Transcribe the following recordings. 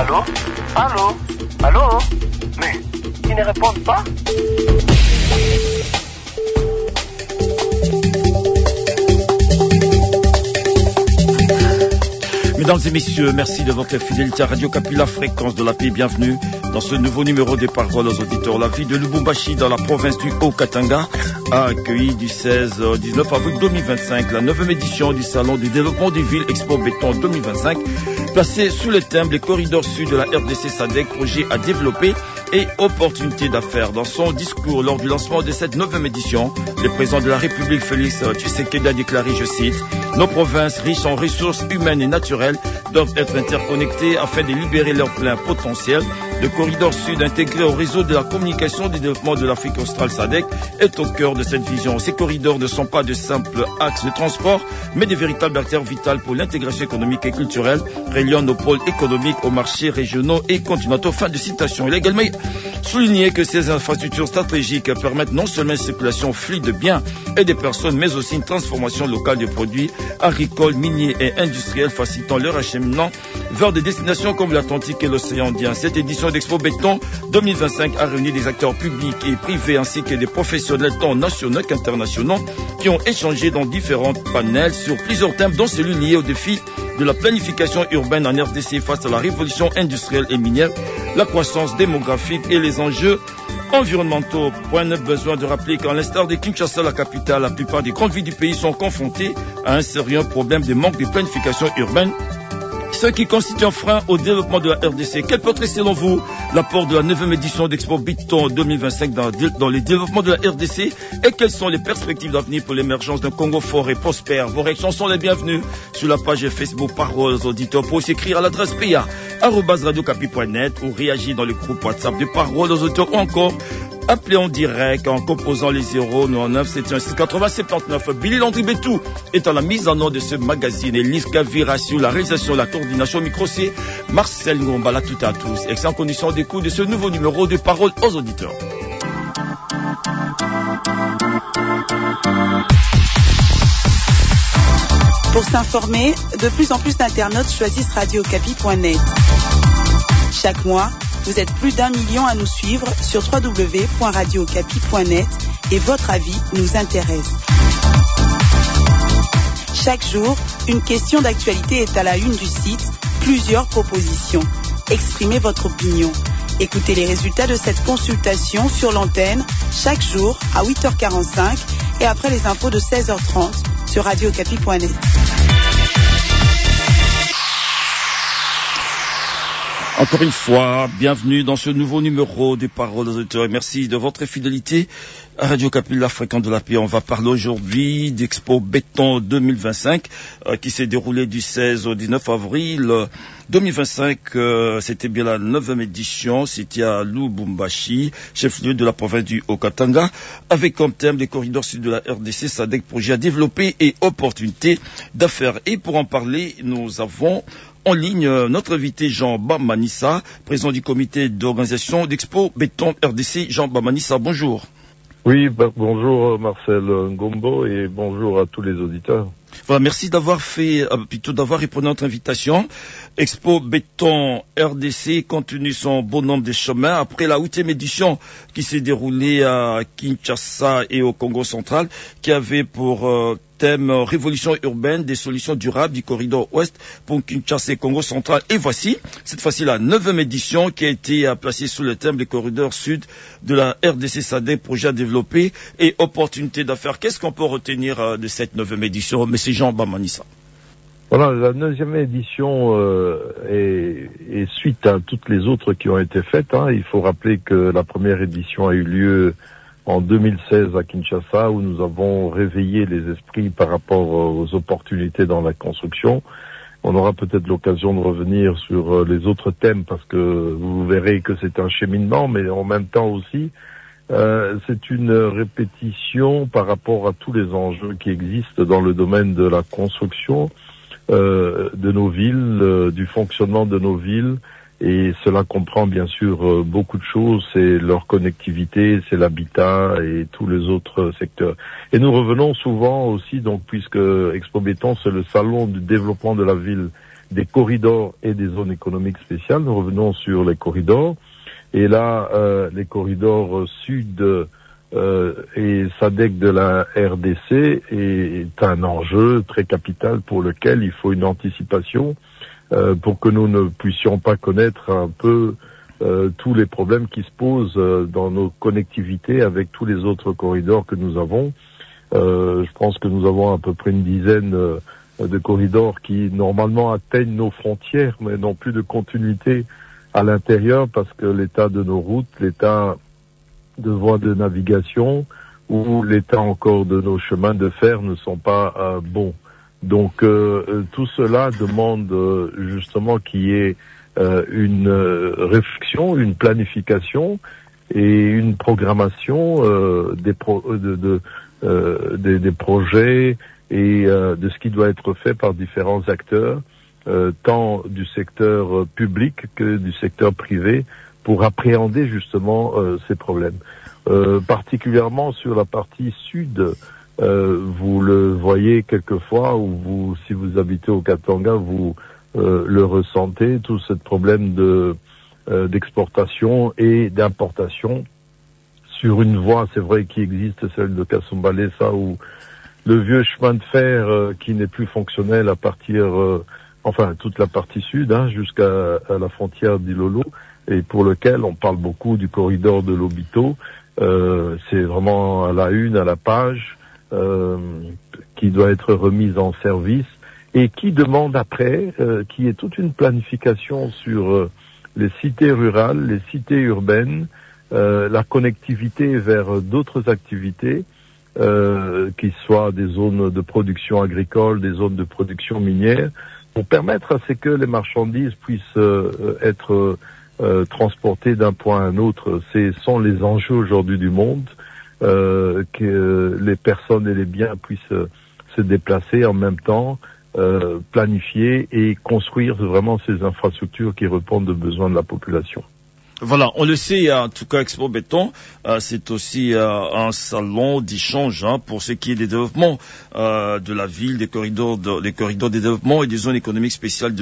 Allô? Allô? Allô? Mais, ils ne répondent pas? Mesdames et messieurs, merci de votre fidélité à Radio Kapi, la fréquence de la paix. Bienvenue dans ce nouveau numéro des paroles aux auditeurs. La ville de Lubumbashi, dans la province du Haut-Katanga, a accueilli du 16 au 19 avril 2025 la 9e édition du Salon du développement des villes Expo Béton 2025, placée sous le thème les corridors sud de la RDC SADC, projet à développer et opportunités d'affaires. Dans son discours lors du lancement de cette 9e édition, le président de la République, Félix Tshisekedi, a déclaré, je cite, « Nos provinces riches en ressources humaines et naturelles doivent être interconnectées afin de libérer leur plein potentiel. Le corridor sud intégré au réseau de la communication du développement de l'Afrique australe SADC est au cœur de cette vision. Ces corridors ne sont pas de simples axes de transport, mais des véritables artères vitales pour l'intégration économique et culturelle, reliant nos pôles économiques aux marchés régionaux et continentaux. » Fin de citation. Il a également souligné que ces infrastructures stratégiques permettent non seulement une circulation fluide de biens et des personnes, mais aussi une transformation locale des produits agricoles, miniers et industriels, facilitant leur acheminement vers des destinations comme l'Atlantique et l'océan Indien. Cette édition d'Expo Béton 2025 a réuni des acteurs publics et privés ainsi que des professionnels tant nationaux qu'internationaux qui ont échangé dans différents panels sur plusieurs thèmes, dont celui lié au défi de la planification urbaine en RDC face à la révolution industrielle et minière, la croissance démographique et les enjeux environnementaux. Point de besoin de rappeler qu'à l'instar de Kinshasa, la capitale, la plupart des grandes villes du pays sont confrontées à un sérieux problème de manque de planification urbaine, ce qui constitue un frein au développement de la RDC. Quel peut être, selon vous, l'apport de la 9e édition d'Expo Béton 2025 dans les développements de la RDC et quelles sont les perspectives d'avenir pour l'émergence d'un Congo fort et prospère? Vos réactions sont les bienvenues sur la page Facebook Paroles aux auditeurs. Pour s'écrire à l'adresse pa@radiocapi.net ou réagir dans le groupe WhatsApp de Paroles aux auditeurs ou encore appelez en direct en composant les 099 716 80 79. Billy Landry Betou est à la mise en ordre de ce magazine et Lise Kavira sur la réalisation, la coordination micro, c'est Marcel Ngombala. Tout à tous. Excellentes conditions d'écoute de ce nouveau numéro de Paroles aux auditeurs. Pour s'informer, de plus en plus d'internautes choisissent radiocapi.net. Chaque mois, vous êtes plus d'1 million à nous suivre sur www.radiocapi.net et votre avis nous intéresse. Chaque jour, une question d'actualité est à la une du site, plusieurs propositions. Exprimez votre opinion. Écoutez les résultats de cette consultation sur l'antenne chaque jour à 8h45 et après les infos de 16h30 sur radiocapi.net. Encore une fois, bienvenue dans ce nouveau numéro des Paroles aux auditeurs et merci de votre fidélité à Radio Kapi, la fréquence de la paix. On va parler aujourd'hui d'Expo Béton 2025 qui s'est déroulée du 16 au 19 avril 2025. C'était bien la 9e édition. C'était à Lubumbashi, chef-lieu de la province du Haut-Katanga, avec comme thème les corridors sud de la RDC SADC, projet à développer et opportunités d'affaires. Et pour en parler, nous avons en ligne notre invité Jean Bamanissa, président du comité d'organisation d'Expo Béton RDC. Jean Bamanissa, bonjour. Oui, bonjour Marcel Ngombo et bonjour à tous les auditeurs. Voilà, merci d'avoir répondu à notre invitation. Expo Béton RDC continue son bon nombre de chemins après la 8e édition qui s'est déroulée à Kinshasa et au Congo central, qui avait pour thème révolution urbaine, des solutions durables du corridor ouest pour Kinshasa et Congo central. Et voici, cette fois-ci, la 9e édition qui a été placée sous le thème des corridors sud de la RDC SADC, projet à développer et opportunités d'affaires. Qu'est-ce qu'on peut retenir de cette 9e édition, M. Jean Bamanissa? Voilà, la 9e édition est suite à toutes les autres qui ont été faites. Il faut rappeler que la première édition a eu lieu en 2016 à Kinshasa, où nous avons réveillé les esprits par rapport aux opportunités dans la construction. On aura peut-être l'occasion de revenir sur les autres thèmes parce que vous verrez que c'est un cheminement, mais en même temps aussi, c'est une répétition par rapport à tous les enjeux qui existent dans le domaine de la construction de nos villes, du fonctionnement de nos villes. Et cela comprend bien sûr beaucoup de choses, c'est leur connectivité, c'est l'habitat et tous les autres secteurs. Et nous revenons souvent aussi, donc puisque Expo Béton c'est le salon du développement de la ville des corridors et des zones économiques spéciales. Nous revenons sur les corridors. Et là, les corridors sud et SADC de la RDC est un enjeu très capital pour lequel il faut une anticipation pour que nous ne puissions pas connaître un peu tous les problèmes qui se posent dans nos connectivités avec tous les autres corridors que nous avons. Je pense que nous avons à peu près une dizaine de corridors qui normalement atteignent nos frontières, mais n'ont plus de continuité à l'intérieur parce que l'état de nos routes, l'état de voies de navigation ou l'état encore de nos chemins de fer ne sont pas bons. Donc tout cela demande justement qu'il y ait une réflexion, une planification et une programmation des projets et de ce qui doit être fait par différents acteurs, tant du secteur public que du secteur privé, pour appréhender justement ces problèmes. Particulièrement sur la partie sud, vous le voyez quelquefois, ou si vous habitez au Katanga, vous le ressentez, tout ce problème d'exportation et d'importation sur une voie, c'est vrai, qui existe, celle de Kasumbalesa, où le vieux chemin de fer qui n'est plus fonctionnel à partir, toute la partie sud, jusqu'à la frontière d'Ilolo, et pour lequel on parle beaucoup du corridor de Lobito. C'est vraiment à la une, à la page, qui doit être remise en service et qui demande après qu'il y ait toute une planification sur les cités rurales, les cités urbaines, la connectivité vers d'autres activités, qui soient des zones de production agricole, des zones de production minière, pour permettre à ce que les marchandises puissent être transportées d'un point à un autre. Ce sont les enjeux aujourd'hui du monde, que les personnes et les biens puissent se déplacer en même temps, planifier et construire vraiment ces infrastructures qui répondent aux besoins de la population. Voilà, on le sait, en tout cas, Expo Béton, c'est aussi un salon d'échange pour ce qui est des développements de la ville, des corridors de développement et des zones économiques spéciales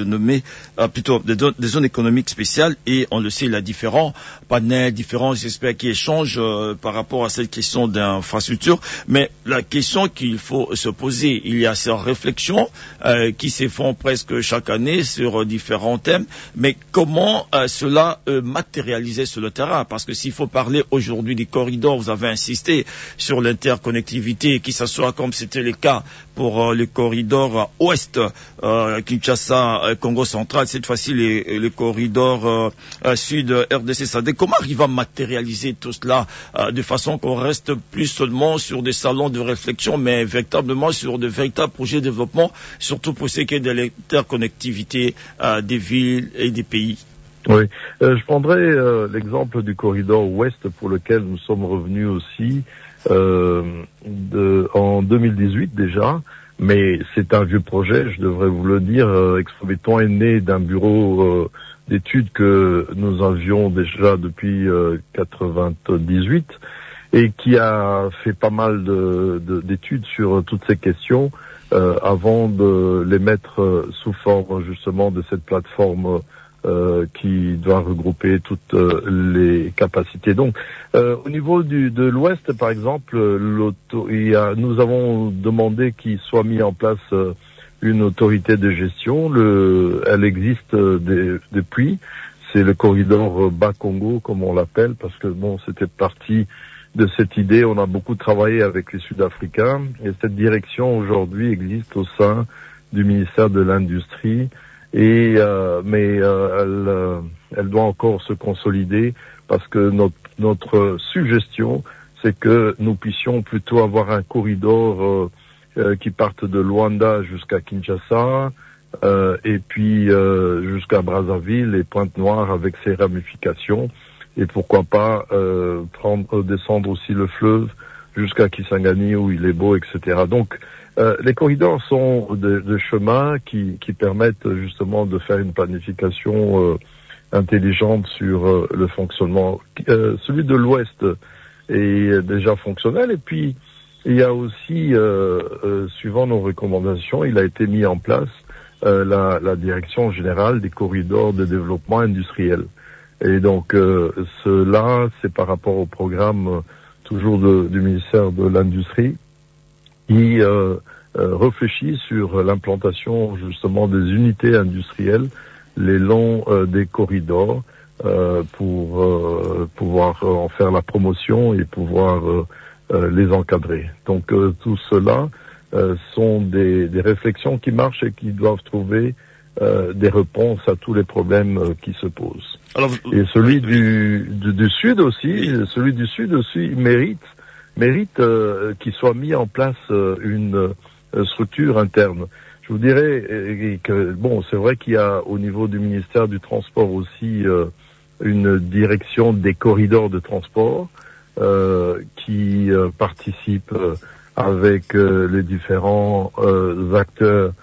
des zones économiques spéciales. Et on le sait, il y a différents panels, différents experts qui échangent par rapport à cette question d'infrastructure. Mais la question qu'il faut se poser, il y a ces réflexions qui se font presque chaque année sur différents thèmes. Mais comment cela matérialiser sur le terrain, parce que s'il faut parler aujourd'hui des corridors, vous avez insisté sur l'interconnectivité, qui s'assoit comme c'était le cas pour le corridor ouest, Kinshasa, Congo central, cette fois-ci le corridor sud, RDC, SADC. Comment arriver à matérialiser tout cela de façon qu'on reste plus seulement sur des salons de réflexion, mais véritablement sur de véritables projets de développement, surtout pour ce qui est de l'interconnectivité des villes et des pays? Oui, je prendrai l'exemple du corridor ouest pour lequel nous sommes revenus aussi en 2018 déjà, mais c'est un vieux projet, je devrais vous le dire. Expo Béton est né d'un bureau d'études que nous avions déjà depuis 98 et qui a fait pas mal d'études sur toutes ces questions avant de les mettre sous forme justement de cette plateforme qui doit regrouper toutes les capacités. Donc, au niveau de l'Ouest, par exemple, nous avons demandé qu'il soit mis en place une autorité de gestion. Elle existe depuis. C'est le corridor Bas-Congo, comme on l'appelle, parce que c'était parti de cette idée. On a beaucoup travaillé avec les Sud-Africains et cette direction aujourd'hui existe au sein du ministère de l'Industrie. Mais elle doit encore se consolider parce que notre suggestion, c'est que nous puissions plutôt avoir un corridor qui parte de Luanda jusqu'à Kinshasa et puis jusqu'à Brazzaville et Pointe-Noire avec ses ramifications, et pourquoi pas descendre aussi le fleuve jusqu'à Kisangani où il est beau, etc. Donc les corridors sont de chemins qui permettent justement de faire une planification intelligente sur le fonctionnement. Celui de l'Ouest est déjà fonctionnel, et puis il y a aussi, suivant nos recommandations, il a été mis en place la direction générale des corridors de développement industriel. Et donc cela, c'est par rapport au programme toujours du ministère de l'Industrie qui réfléchit sur l'implantation justement des unités industrielles les longs des corridors pour pouvoir en faire la promotion et pouvoir les encadrer. Donc tout cela sont des réflexions qui marchent et qui doivent trouver des réponses à tous les problèmes qui se posent. Alors, et celui du Sud aussi, mérite qu'il soit mis en place une structure interne. Je vous dirais que bon, c'est vrai qu'il y a au niveau du ministère du Transport aussi une direction des corridors de transport qui participe avec les différents acteurs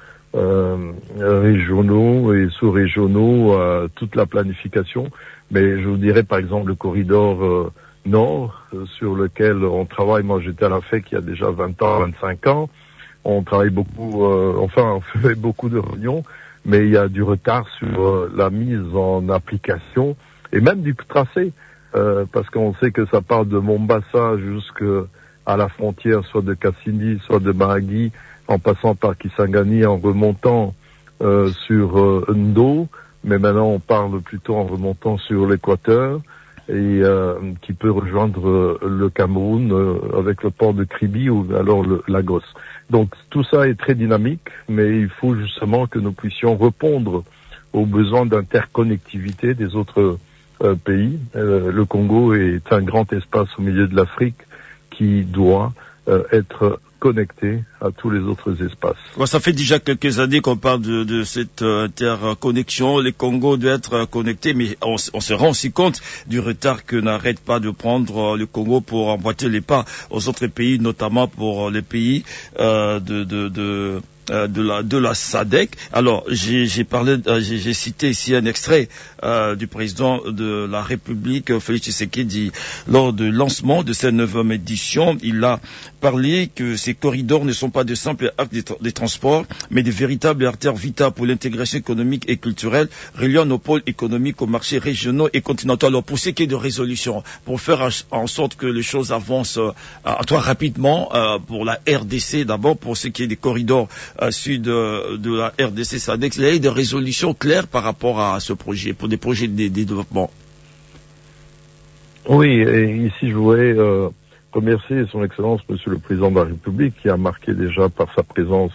régionaux et sous-régionaux à toute la planification. Mais je vous dirais par exemple le corridor Nord sur lequel on travaille. Moi j'étais à la FEC il y a déjà 20 ans, 25 ans. On travaille beaucoup, on fait beaucoup de réunions, mais il y a du retard sur la mise en application et même du tracé, parce qu'on sait que ça part de Mombasa jusqu'à la frontière, soit de Kassindi, soit de Mahagi, en passant par Kisangani, en remontant sur Ndo, mais maintenant on parle plutôt en remontant sur l'équateur, et qui peut rejoindre le Cameroun avec le port de Kribi ou alors le Lagos. Donc tout ça est très dynamique, mais il faut justement que nous puissions répondre aux besoins d'interconnectivité des autres pays. Le Congo est un grand espace au milieu de l'Afrique qui doit être connecté à tous les autres espaces. Ouais, ça fait déjà quelques années qu'on parle de cette interconnexion. Les Congos doivent être connectés, mais on se rend aussi compte du retard que n'arrête pas de prendre le Congo pour emboîter les pas aux autres pays, notamment pour les pays de la SADC. Alors, j'ai cité ici un extrait du président de la République, Félix Tshisekedi, lors du lancement de cette 9e édition. Il a parlé que ces corridors ne sont pas de simples actes de transport, mais de véritables artères vitales pour l'intégration économique et culturelle, reliant nos pôles économiques aux marchés régionaux et continentaux. Alors, pour ce qui est de résolution, pour faire en sorte que les choses avancent rapidement, pour la RDC d'abord, pour ce qui est des corridors sud de la RDC SADC, il y a eu des résolutions claires par rapport à ce projet, pour des projets de développement. Oui, et ici je voudrais remercier son Excellence Monsieur le Président de la République qui a marqué déjà par sa présence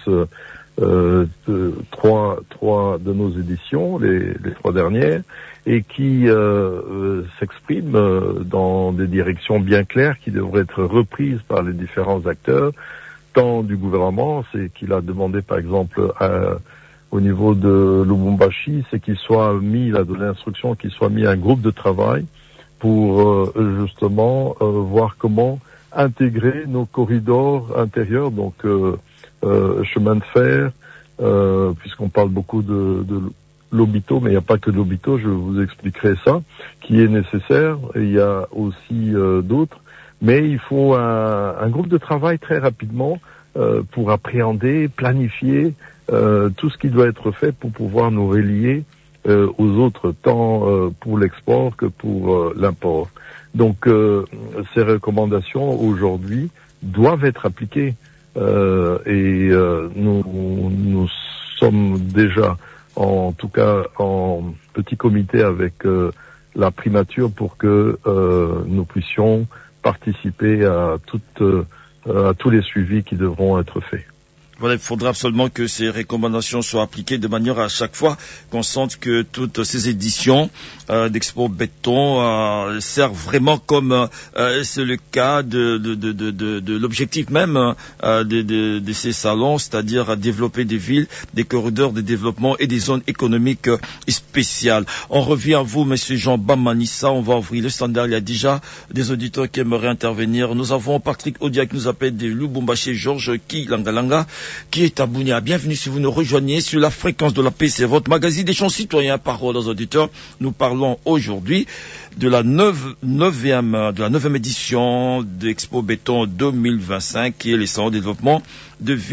trois de nos éditions, les 3 dernières, et qui s'exprime dans des directions bien claires qui devraient être reprises par les différents acteurs, tant du gouvernement, c'est qu'il a demandé par exemple au niveau de Lubumbashi, c'est qu'il soit mis, il a donné l'instruction qu'il soit mis un groupe de travail pour justement voir comment intégrer nos corridors intérieurs, donc chemin de fer, puisqu'on parle beaucoup de l'Obito, mais il n'y a pas que l'Obito, je vous expliquerai ça, qui est nécessaire, et il y a aussi d'autres. Mais il faut un groupe de travail très rapidement pour appréhender, planifier tout ce qui doit être fait pour pouvoir nous relier aux autres, tant pour l'export que pour l'import. Donc ces recommandations aujourd'hui doivent être appliquées et nous sommes déjà, en tout cas en petit comité avec la primature pour que nous puissions participer à tous les suivis qui devront être faits. Voilà, il faudra absolument que ces recommandations soient appliquées de manière à chaque fois qu'on sente que toutes ces éditions d'Expo Béton servent vraiment comme c'est le cas de l'objectif même de ces salons, c'est-à-dire à développer des villes, des corridors de développement et des zones économiques spéciales. On revient à vous, Monsieur Jean Bamanissa. On va ouvrir le standard. Il y a déjà des auditeurs qui aimeraient intervenir. Nous avons Patrick Odia qui nous appelle de Lubumbashi, Georges Kilangalanga, qui est à Bunia. Bienvenue si vous nous rejoignez sur la fréquence de la paix, c'est votre magazine des champs citoyens, parole aux auditeurs. Nous parlons aujourd'hui de la 9e édition d'Expo Béton 2025, qui est les salons de développement de villes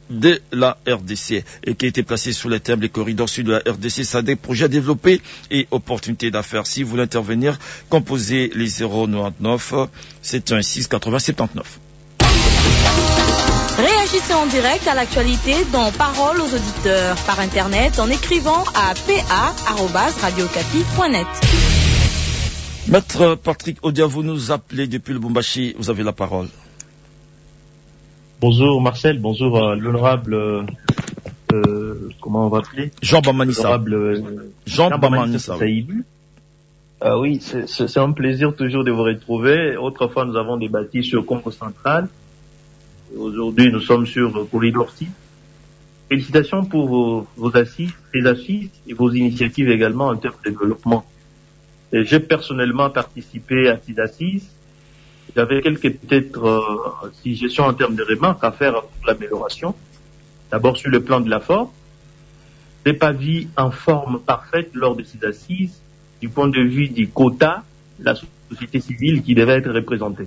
de la RDC et qui a été placé sous le thème les corridors sud de la RDC, ça a des projets à développer et opportunités d'affaires. Si vous voulez intervenir, composez les 099 716 80 79. Réagissez en direct à l'actualité dans Parole aux auditeurs par Internet en écrivant à pa@radiocapi.net. Maître Patrick Odia, vous nous appelez depuis le Lubumbashi, vous avez la parole. Bonjour Marcel, bonjour l'honorable, comment on va appeler Jean Bamanissa. L'honorable Jean Bamanissa. Oui, c'est un plaisir toujours de vous retrouver. Autrefois, nous avons débattu sur Congo central. Aujourd'hui, nous sommes sur Corridor 6. Félicitations pour vos assises, les assises et vos initiatives également en termes de développement. J'ai personnellement participé à ces assises. J'avais quelques peut-être suggestions en termes de remarques à faire pour l'amélioration. D'abord sur le plan de la forme. Je n'ai pas vu en forme parfaite lors de ces assises du point de vue du quota de la société civile qui devait être représentée.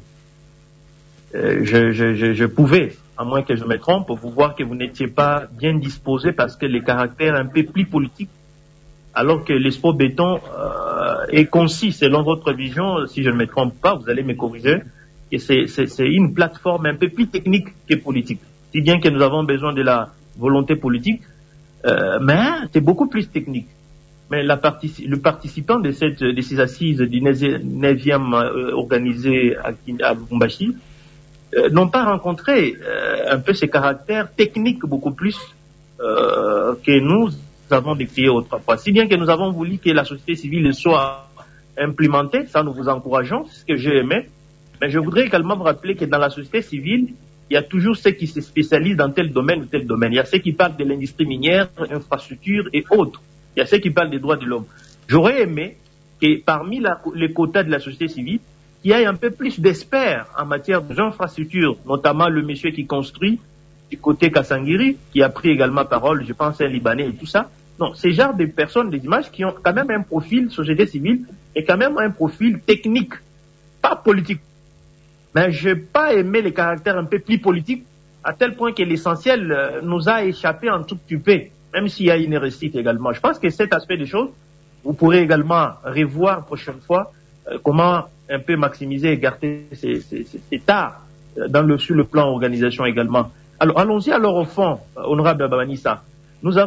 Je pouvais, à moins que je me trompe, vous voir que vous n'étiez pas bien disposé parce que les caractères un peu plus politiques, alors que l'Expo Béton est concis selon votre vision, si je ne me trompe pas, vous allez me corriger, et c'est une plateforme un peu plus technique que politique. Si bien que nous avons besoin de la volonté politique, mais c'est beaucoup plus technique. Mais le participant de ces assises du 9e organisé à Lubumbashi n'ont pas rencontré un peu ces caractères techniques beaucoup plus que nous avons décriés autrefois. Si bien que nous avons voulu que la société civile soit implémentée, ça nous vous encourageons, c'est ce que j'ai aimé. Mais je voudrais également vous rappeler que dans la société civile, il y a toujours ceux qui se spécialisent dans tel domaine ou tel domaine. Il y a ceux qui parlent de l'industrie minière, infrastructure et autres. Il y a ceux qui parlent des droits de l'homme. J'aurais aimé que parmi les quotas de la société civile, il y ait un peu plus d'experts en matière d'infrastructure, notamment le monsieur qui construit du côté Kassangiri, qui a pris également parole, je pense un Libanais et tout ça. Non, ces genres de personnes, des images qui ont quand même un profil société civile et quand même un profil technique, pas politique. Mais je n'ai pas aimé les caractères un peu plus politiques, à tel point que l'essentiel nous a échappé un tout petit peu, même s'il y a une réussite également. Je pense que cet aspect des choses, vous pourrez également revoir prochaine fois comment un peu maximiser et garder cet art sur le plan organisation également. Alors, allons-y alors au fond, honorable Bamanissa. Nous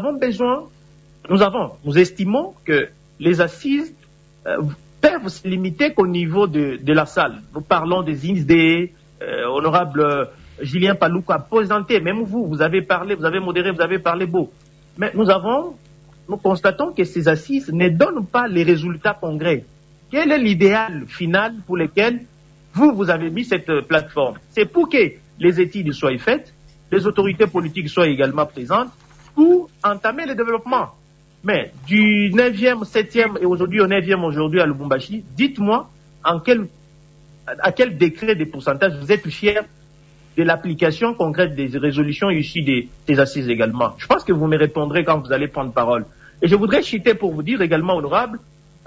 estimons que les assises peuvent se limiter qu'au niveau de la salle. Nous parlons des INSD, honorable Julien Palouka a présenté, même vous avez parlé, vous avez modéré, vous avez parlé beau. Mais nous constatons que ces assises ne donnent pas les résultats concrets. Quel est l'idéal final pour lequel vous avez mis cette plateforme? C'est pour que les études soient faites, les autorités politiques soient également présentes pour entamer le développement. Mais du 9e, 7e et aujourd'hui au 9e aujourd'hui à Lubumbashi, dites-moi à quel décret des pourcentages vous êtes fiers de l'application concrète des résolutions issues des assises également. Je pense que vous me répondrez quand vous allez prendre parole. Et je voudrais citer pour vous dire également, honorable,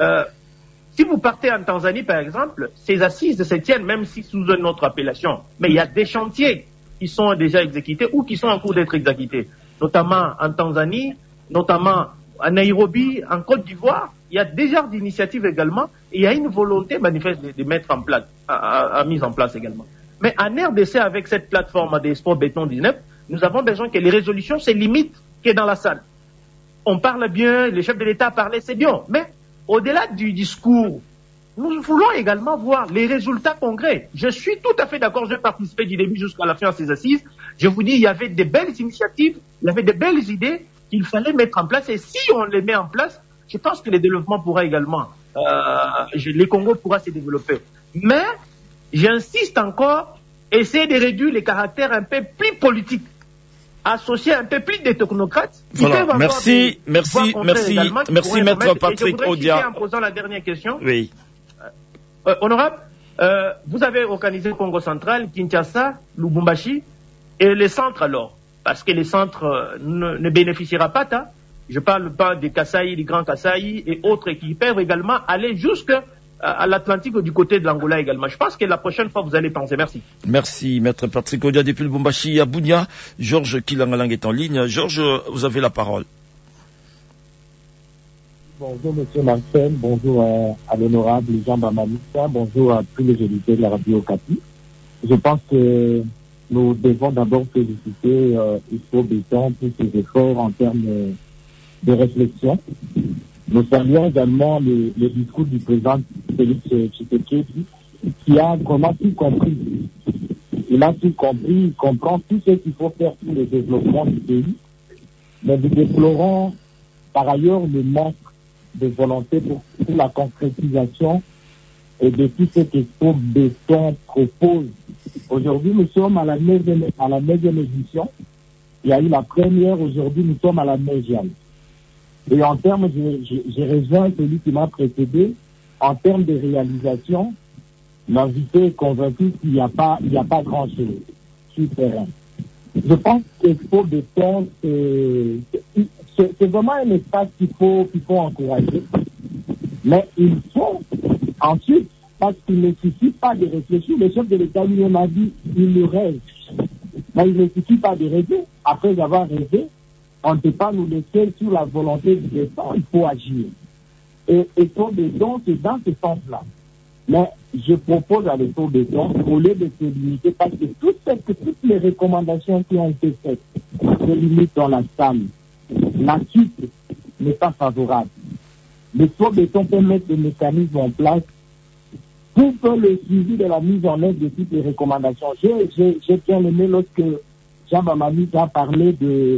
si vous partez en Tanzanie, par exemple, ces assises se tiennent même si sous une autre appellation. Mais il y a des chantiers qui sont déjà exécutés ou qui sont en cours d'être exécutés, notamment en Tanzanie, notamment à Nairobi, en Côte d'Ivoire. Il y a déjà d'initiatives également et il y a une volonté manifeste de mettre en place, mise en place également. Mais en RDC, avec cette plateforme des sports béton 19, nous avons besoin que les résolutions se limitent que dans la salle. On parle bien, le chef de l'État parlait, c'est bien, mais au-delà du discours, nous voulons également voir les résultats concrets. Je suis tout à fait d'accord, j'ai participé du début jusqu'à la fin à ces assises. Je vous dis, il y avait de belles initiatives, il y avait de belles idées qu'il fallait mettre en place. Et si on les met en place, je pense que le développement pourra également, le Congo pourra se développer. Mais, j'insiste encore, essayer de réduire les caractères un peu plus politiques, associer un peu plus des technocrates. Voilà, merci, maître Patrick Odia. En posant la dernière question. Oui. Honorable, vous avez organisé le Congo central, Kinshasa, Lubumbashi, et les centres alors, parce que les centres ne bénéficiera pas, je parle pas des Kasaï, des Grands Kasaï et autres qui peuvent également aller jusqu'à à l'Atlantique ou du côté de l'Angola également. Je pense que la prochaine fois, vous allez penser. Merci. Merci, Maître Patrick Odia depuis le Lubumbashi à Bunia. Georges Kilangalang est en ligne. Georges, vous avez la parole. Bonjour, Monsieur Marcel. Bonjour à l'honorable Jean Bamanissa. Bonjour à tous les auditeurs de la radio Okapi. Je pense que nous devons d'abord féliciter Ispo Béton pour ses efforts en termes de réflexion. Nous saluons également le discours du président Félix Tshisekedi qui a vraiment tout compris. Il a tout compris, il comprend tout ce qu'il faut faire pour le développement du pays. Mais nous déplorons par ailleurs le manque de volonté pour la concrétisation et de tout ce qu'Expo Béton propose. Aujourd'hui, nous sommes à la 9e édition. Il y a eu la première, aujourd'hui nous sommes à la 9e. Et en termes, j'ai rejoint celui qui m'a précédé, en termes de réalisation, l'invité est convaincu qu'il n'y a pas grand-chose sur le terrain. Je pense qu'Expo Béton, c'est vraiment un espace qu'il faut encourager. Mais il faut ensuite, parce qu'il ne suffit pas de réfléchir, le chef de l'État lui-même a dit, il le rêve. Mais il ne suffit pas de rêver. Après avoir rêvé, on ne peut pas nous laisser sur la volonté du destin, il faut agir. Et Expo Béton, c'est dans ce sens-là. Mais je propose à l'Expo Béton, au lieu de se limiter, parce que toutes les recommandations qui ont été faites se limitent dans la salle. La suite n'est pas favorable. L'Expo Béton peut mettre des mécanismes en place pour faire le suivi de la mise en œuvre de toutes les recommandations. J'ai bien aimé lorsque Jean Bamani a parlé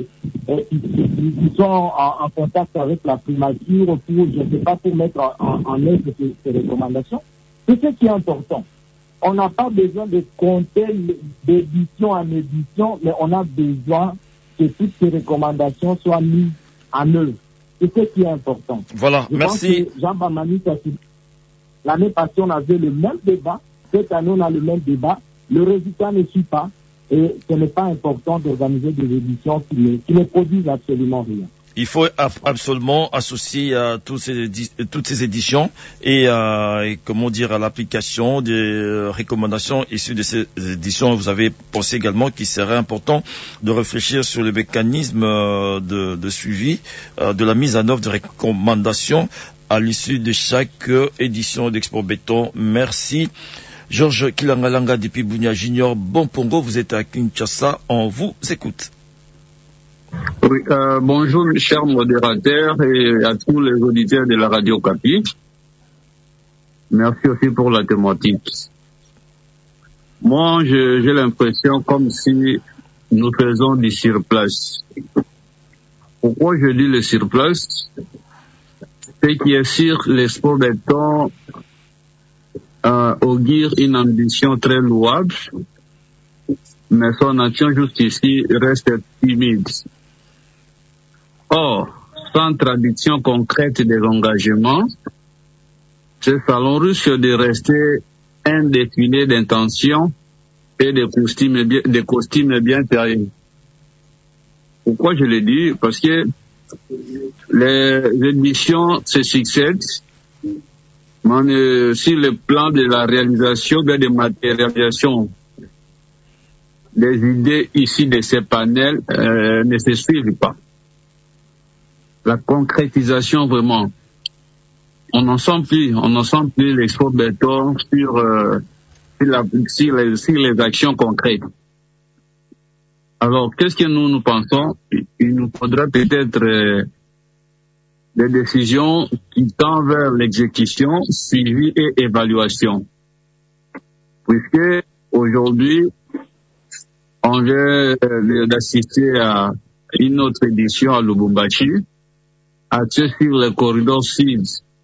ils sont en contact avec la primature pour, je ne sais pas, pour mettre en œuvre ces recommandations. C'est ce qui est important. On n'a pas besoin de compter d'édition en édition, mais on a besoin que toutes ces recommandations soient mises en œuvre. C'est ce qui est important. Voilà, merci. Jean Bamani, l'année passée, on avait le même débat. Cette année, on a le même débat. Le résultat ne suit pas. Et ce n'est pas important d'organiser des éditions qui ne produisent absolument rien. Il faut absolument associer toutes ces éditions et comment dire, à l'application des recommandations issues de ces éditions. Vous avez pensé également qu'il serait important de réfléchir sur le mécanisme de suivi de la mise en œuvre de recommandations à l'issue de chaque édition d'Expo Béton. Merci. Georges Kilangalanga depuis Bunia Junior, Bon Pongo, vous êtes à Kinshasa, on vous écoute. Oui, bonjour chers modérateurs et à tous les auditeurs de la radio Okapi. Merci aussi pour la thématique. Moi, j'ai l'impression comme si nous faisons du surplace. Pourquoi je dis le surplace? C'est qui est sûr, l'Expo Béton augure une ambition très louable, mais son action jusqu'ici reste timide. Or, sans traduction concrète des engagements, ce salon risque de rester un défilé d'intentions et de costumes bien taillés. Pourquoi je le dis? Parce que les éditions se succèdent. Sur le plan de la réalisation, de la matérialisation des idées ici de ces panels ne se suivent pas. La concrétisation vraiment, on n'en sent plus l'Expo Béton sur les actions concrètes. Alors, qu'est-ce que nous pensons? Il nous faudra peut-être des décisions qui tendent vers l'exécution, suivi et évaluation. Puisque aujourd'hui, on vient d'assister à une autre édition à Lubumbashi, axée sur le corridor sud.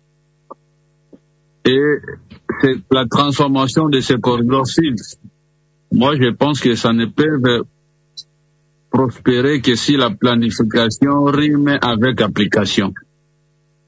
Et c'est la transformation de ce corridor sud. Moi, je pense que ça ne peut prospérer que si la planification rime avec application.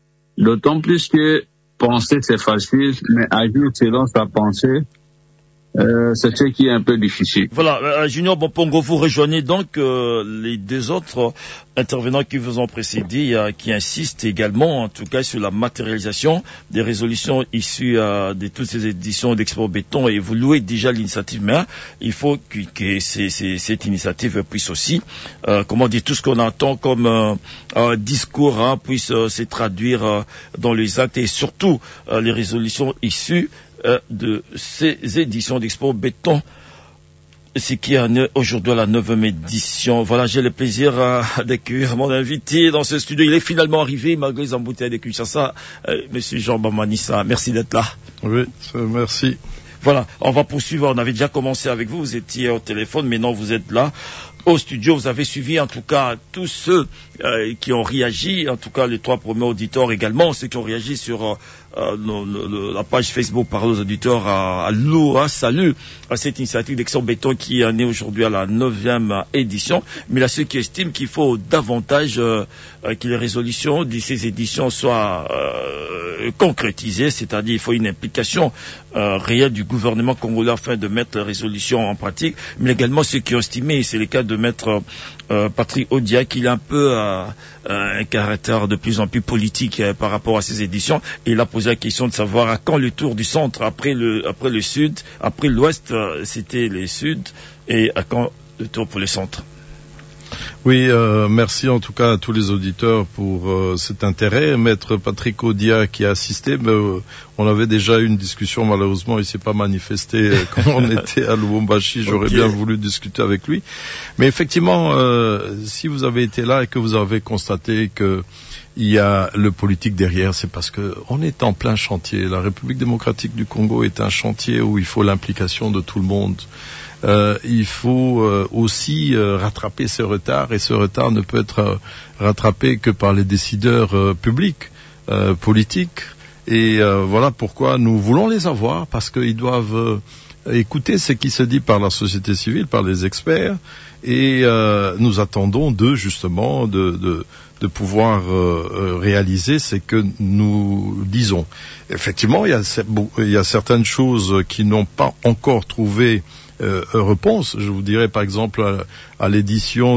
D'autant plus que penser c'est facile, mais agir selon sa pensée, c'est ce qui est un peu difficile. Voilà, Junior Bompongo, vous rejoignez donc les deux autres intervenants qui vous ont précédé, qui insistent également, en tout cas, sur la matérialisation des résolutions issues de toutes ces éditions d'Expo Béton, et vous louez déjà l'initiative, mais il faut que cette initiative puisse aussi, comment dire, tout ce qu'on entend comme discours puisse se traduire dans les actes, et surtout les résolutions issues de ces éditions d'Expo Béton, ce qui est aujourd'hui à la 9e édition. Voilà, j'ai le plaisir d'accueillir mon invité dans ce studio. Il est finalement arrivé malgré les embouteillages de Kinshasa, Monsieur Jean Bamanissa. Merci d'être là. Oui, merci. Voilà, on va poursuivre. On avait déjà commencé avec vous. Vous étiez au téléphone, maintenant vous êtes là au studio. Vous avez suivi en tout cas tous ceux qui ont réagi, en tout cas les 3 premiers auditeurs également, ceux qui ont réagi sur la page Facebook par aux auditeurs à l'eau, salut à cette initiative d'Expo Béton qui en est aujourd'hui à la 9e édition. Mais là, ceux qui estiment qu'il faut davantage que les résolutions de ces éditions soient concrétisées, c'est-à-dire il faut une implication réelle du gouvernement congolais afin de mettre les résolutions en pratique, mais également ceux qui ont estimé, c'est le cas de maître Patrick Odia, qu'il a un peu un caractère de plus en plus politique par rapport à ces éditions, et il a posé la question de savoir à quand le tour du centre, après le sud, après l'ouest c'était le sud, et à quand le tour pour le centre. Oui, merci en tout cas à tous les auditeurs pour cet intérêt. Maître Patrick Odia qui a assisté, on avait déjà eu une discussion, malheureusement il s'est pas manifesté quand on était à Lubumbashi, j'aurais bien voulu discuter avec lui. Mais effectivement, si vous avez été là et que vous avez constaté que il y a le politique derrière, c'est parce que on est en plein chantier. La République démocratique du Congo est un chantier où il faut l'implication de tout le monde. Il faut aussi rattraper ce retard, et ce retard ne peut être rattrapé que par les décideurs publics, politiques. Et voilà pourquoi nous voulons les avoir, parce qu'ils doivent écouter ce qui se dit par la société civile, par les experts, et nous attendons d'eux justement de pouvoir réaliser ce que nous disons. Effectivement, il y a certaines choses qui n'ont pas encore trouvé réponse. Je vous dirais par exemple à l'édition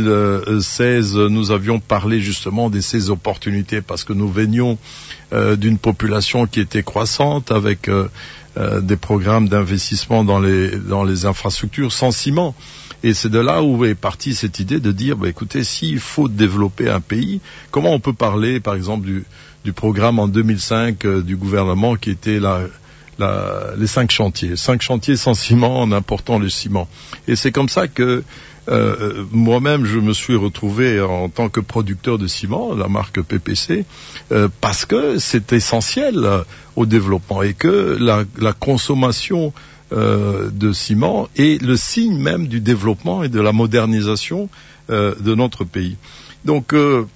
2016, nous avions parlé justement de ces opportunités parce que nous venions d'une population qui était croissante avec des programmes d'investissement dans les infrastructures sans ciment. Et c'est de là où est partie cette idée de dire, écoutez, s'il faut développer un pays, comment on peut parler par exemple du programme en 2005 du gouvernement qui était les 5 chantiers sans ciment en important le ciment. Et c'est comme ça que moi-même je me suis retrouvé en tant que producteur de ciment, la marque PPC, parce que c'est essentiel au développement et que la consommation de ciment est le signe même du développement et de la modernisation de notre pays. Donc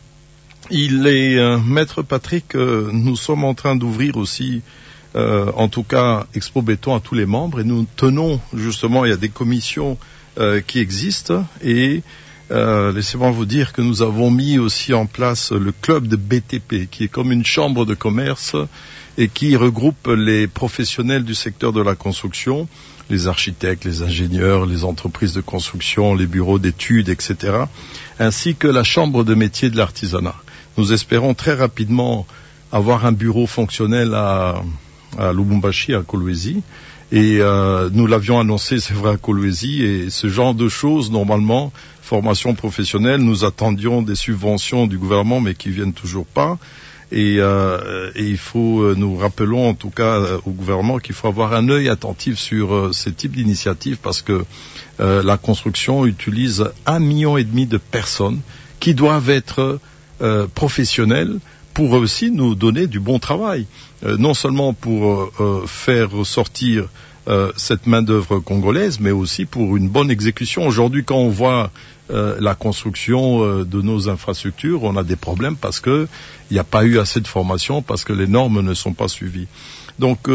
il est Maître Patrick, nous sommes en train d'ouvrir aussi en tout cas Expo Béton à tous les membres, et nous tenons justement, il y a des commissions qui existent, et laissez-moi vous dire que nous avons mis aussi en place le club de BTP, qui est comme une chambre de commerce et qui regroupe les professionnels du secteur de la construction, les architectes, les ingénieurs, les entreprises de construction, les bureaux d'études, etc., ainsi que la chambre de métier de l'artisanat. Nous espérons très rapidement avoir un bureau fonctionnel à Lubumbashi, à Kolwezi, et nous l'avions annoncé, c'est vrai, à Kolwezi, et ce genre de choses, normalement, formation professionnelle, nous attendions des subventions du gouvernement, mais qui viennent toujours pas, et il faut, nous rappelons en tout cas au gouvernement qu'il faut avoir un œil attentif sur ces types d'initiatives, parce que la construction utilise 1,5 million de personnes qui doivent être professionnelles pour aussi nous donner du bon travail, non seulement pour faire ressortir cette main-d'œuvre congolaise, mais aussi pour une bonne exécution. Aujourd'hui, quand on voit la construction de nos infrastructures, on a des problèmes parce qu'il n'y a pas eu assez de formation, parce que les normes ne sont pas suivies. Donc,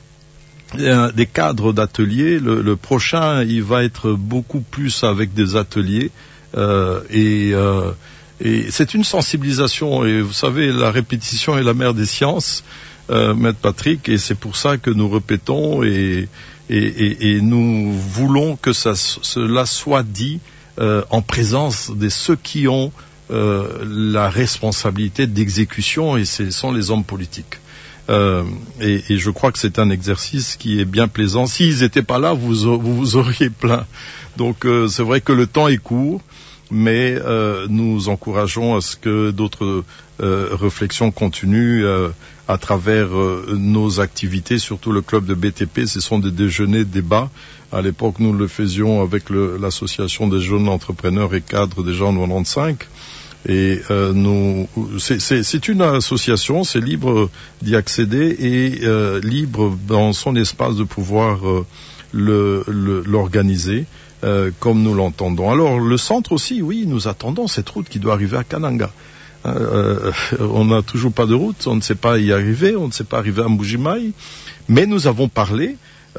des cadres d'ateliers, le prochain, il va être beaucoup plus avec des ateliers et c'est une sensibilisation, et vous savez, la répétition est la mère des sciences, Maître Patrick, et c'est pour ça que nous répétons, et Et nous voulons que cela soit dit en présence de ceux qui ont la responsabilité d'exécution, et ce sont les hommes politiques. Et je crois que c'est un exercice qui est bien plaisant. S'ils n'étaient pas là, vous auriez plein. Donc c'est vrai que le temps est court, mais nous encourageons à ce que d'autres réflexions continuent à travers nos activités, surtout le club de BTP. Ce sont des déjeuners, débats. À l'époque, nous le faisions avec l'association des jeunes entrepreneurs et cadres déjà en 95. Et c'est une association, c'est libre d'y accéder et libre dans son espace de pouvoir l'organiser comme nous l'entendons. Alors le centre aussi, oui, nous attendons cette route qui doit arriver à Kananga. On n'a toujours pas de route, on ne sait pas y arriver, on ne sait pas arriver à Mbujimayi, mais nous avons parlé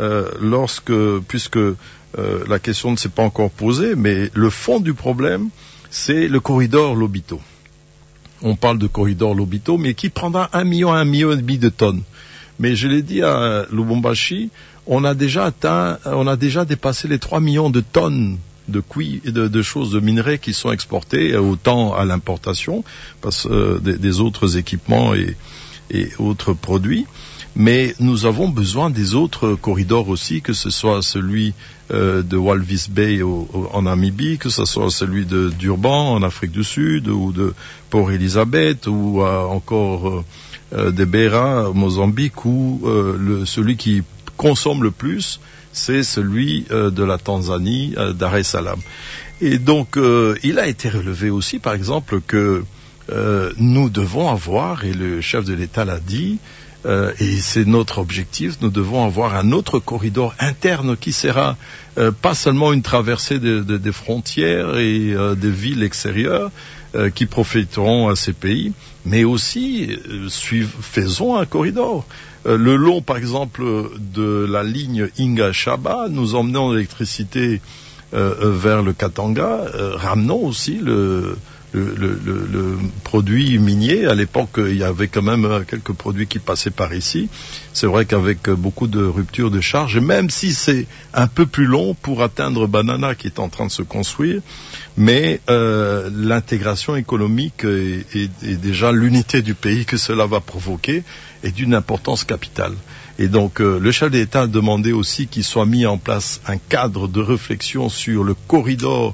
puisque la question ne s'est pas encore posée, mais le fond du problème, c'est le corridor Lobito. On parle de corridor Lobito, mais qui prendra 1 million et demi de tonnes. Mais je l'ai dit à Lubumbashi, on a déjà dépassé les 3 millions de tonnes de choses, de minerais qui sont exportés, autant à l'importation, des autres équipements et autres produits. Mais nous avons besoin des autres corridors aussi, que ce soit celui de Walvis Bay en Namibie, que ce soit celui de Durban en Afrique du Sud, ou de Port Elizabeth, ou encore de Beira au Mozambique, ou celui qui consomme le plus, c'est celui de la Tanzanie, Dar es Salaam. Et donc, il a été relevé aussi, par exemple, que nous devons avoir, et le chef de l'État l'a dit, et c'est notre objectif, nous devons avoir un autre corridor interne qui sera pas seulement une traversée des frontières et des villes extérieures qui profiteront à ces pays, mais aussi faisons un corridor. Le long, par exemple, de la ligne Inga-Shaba, nous emmenons l'électricité vers le Katanga, ramenons aussi le produit minier. À l'époque, il y avait quand même quelques produits qui passaient par ici. C'est vrai qu'avec beaucoup de ruptures de charge, même si c'est un peu plus long pour atteindre Banana qui est en train de se construire, mais l'intégration économique et déjà l'unité du pays que cela va provoquer est d'une importance capitale. Et donc le chef d'État a demandé aussi qu'il soit mis en place un cadre de réflexion sur le corridor